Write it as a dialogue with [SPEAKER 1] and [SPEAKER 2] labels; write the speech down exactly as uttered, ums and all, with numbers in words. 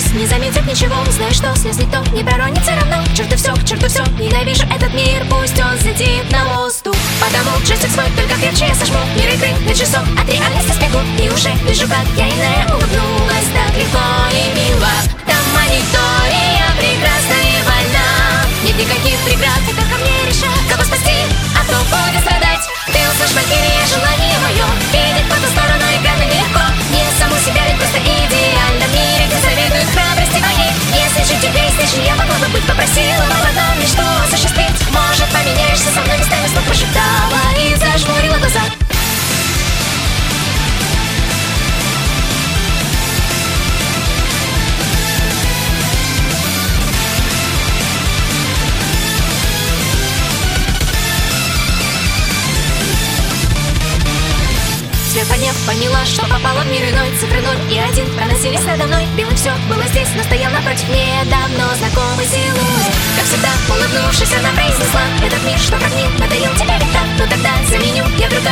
[SPEAKER 1] глаз не заметит ничего. Знаешь, что слез никто не проронит все равно. К черту все, к черту все, ненавижу этот мир. Пусть он взлетит на воздух. Потому джойстик свой только крепче я сожму. Мир игры на часов, от реальности сбегу. И уже вижу, как я иная улыбнулась. Так легко и мило. Там монитория прекрасна и вольна. Нет никаких преград, и только мне решать, кого спасти, а кто будет страдать. Ты услышь валькирия, желание мое видеть по ту сторону экрана нелегко. Не саму себя, ведь просто идеально в мире, где завидуют храбрости моей. Если жить тебе и снежи, я могла бы быть, попросила бы в одном мечту осуществить. Может, поменяешься со мной местами, слов прошептала и зажмурила глаза. Свет подняв, поняла, что попала в мир иной. Цифры ноль и один проносились надо мной. Белым все было здесь, но стоял напротив мне давно знакомый силуэт. Как всегда, улыбнувшись, она произнесла: этот мир, что прогнил, надоел тебе ведь так. Ну тогда заменю я вдруг